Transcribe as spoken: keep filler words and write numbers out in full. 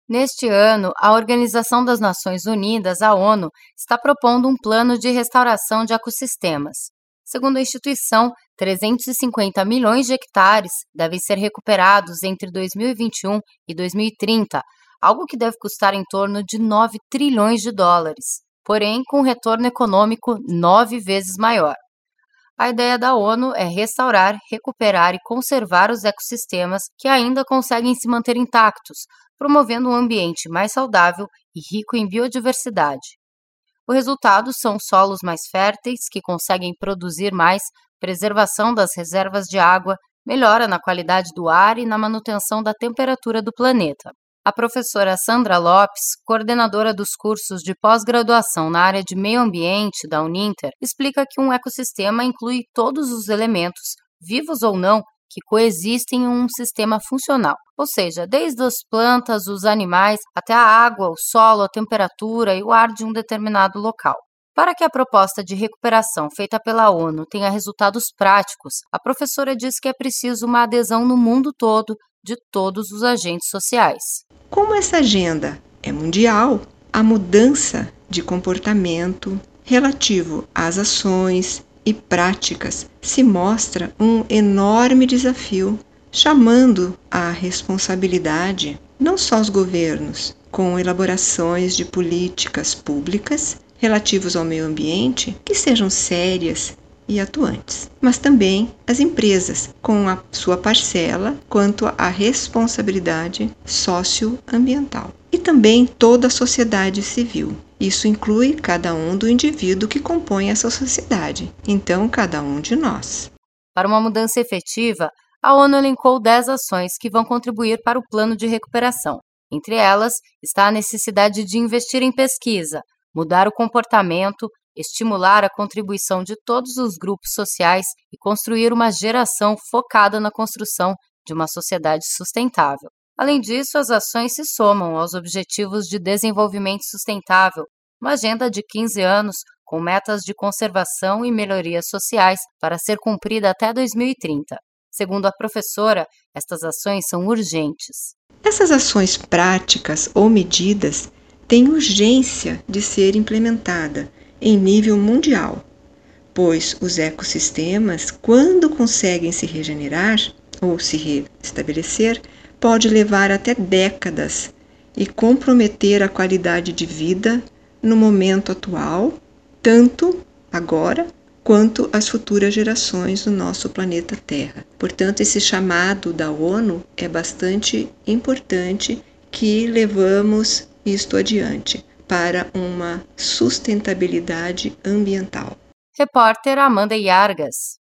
Neste ano, a Organização das Nações Unidas, a ONU, está propondo um plano de restauração de ecossistemas. Segundo a instituição, trezentos e cinquenta milhões de hectares devem ser recuperados entre dois mil e vinte e um e dois mil e trinta, algo que deve custar em torno de nove trilhões de dólares, porém com um retorno econômico nove vezes maior. A ideia da ONU é restaurar, recuperar e conservar os ecossistemas que ainda conseguem se manter intactos, promovendo um ambiente mais saudável e rico em biodiversidade. O resultado são solos mais férteis, que conseguem produzir mais, preservação das reservas de água, melhora na qualidade do ar e na manutenção da temperatura do planeta. A professora Sandra Lopes, coordenadora dos cursos de pós-graduação na área de meio ambiente da Uninter, explica que um ecossistema inclui todos os elementos, vivos ou não, que coexistem em um sistema funcional, ou seja, desde as plantas, os animais, até a água, o solo, a temperatura e o ar de um determinado local. Para que a proposta de recuperação feita pela ONU tenha resultados práticos, a professora diz que é preciso uma adesão no mundo todo de todos os agentes sociais. Como essa agenda é mundial, a mudança de comportamento relativo às ações e práticas se mostra um enorme desafio, chamando à responsabilidade não só os governos, com elaborações de políticas públicas relativas ao meio ambiente que sejam sérias e atuantes, mas também as empresas, com a sua parcela quanto à responsabilidade socioambiental. E também toda a sociedade civil. Isso inclui cada um do indivíduo que compõe essa sociedade, então cada um de nós. Para uma mudança efetiva, a ONU elencou dez ações que vão contribuir para o plano de recuperação. Entre elas está a necessidade de investir em pesquisa, mudar o comportamento, estimular a contribuição de todos os grupos sociais e construir uma geração focada na construção de uma sociedade sustentável. Além disso, as ações se somam aos Objetivos de Desenvolvimento Sustentável, uma agenda de quinze anos com metas de conservação e melhorias sociais para ser cumprida até dois mil e trinta. Segundo a professora, estas ações são urgentes. Essas ações práticas ou medidas têm urgência de ser implementada em nível mundial, pois os ecossistemas, quando conseguem se regenerar ou se restabelecer, pode levar até décadas e comprometer a qualidade de vida no momento atual, tanto agora quanto as futuras gerações do nosso planeta Terra. Portanto, esse chamado da ONU é bastante importante que levamos isto adiante para uma sustentabilidade ambiental. Repórter Amanda Yargas.